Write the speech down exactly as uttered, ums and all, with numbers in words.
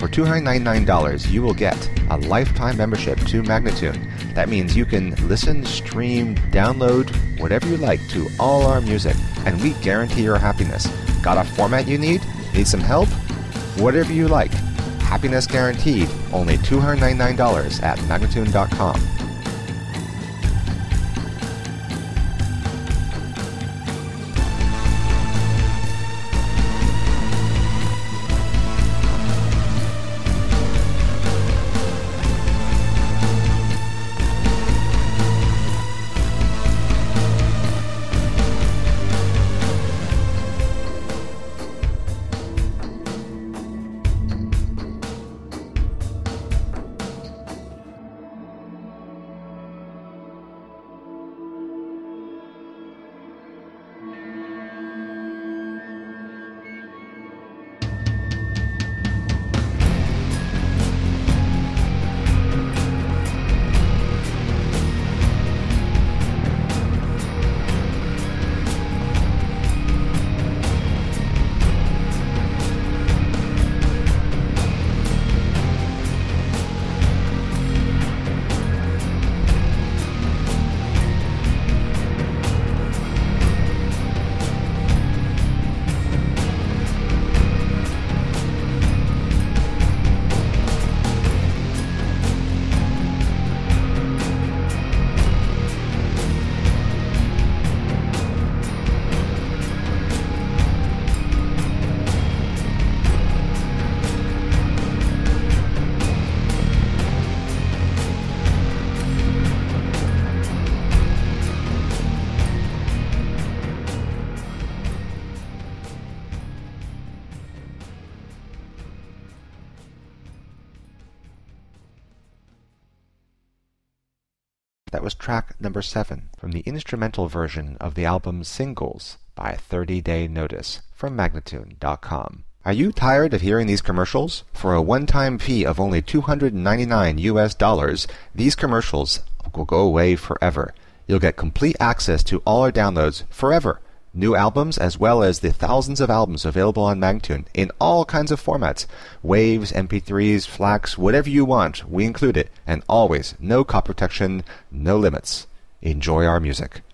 For two hundred ninety-nine dollars, you will get a lifetime membership to Magnatune. That means you can listen, stream, download, whatever you like to all our music, and we guarantee your happiness. Got a format you need? Need some help? Whatever you like. Happiness guaranteed. Only two hundred ninety-nine dollars at Magnatune dot com. That was track number seven from the instrumental version of the album Singles by thirty day Notice from Magnatune dot com. Are you tired of hearing these commercials? For a one-time fee of only two hundred ninety-nine U S dollars, these commercials will go away forever. You'll get complete access to all our downloads forever. New albums as well as the thousands of albums available on Magnatune in all kinds of formats. Waves, M P threes, FLACs, whatever you want, we include it. And always, no copy protection, no limits. Enjoy our music.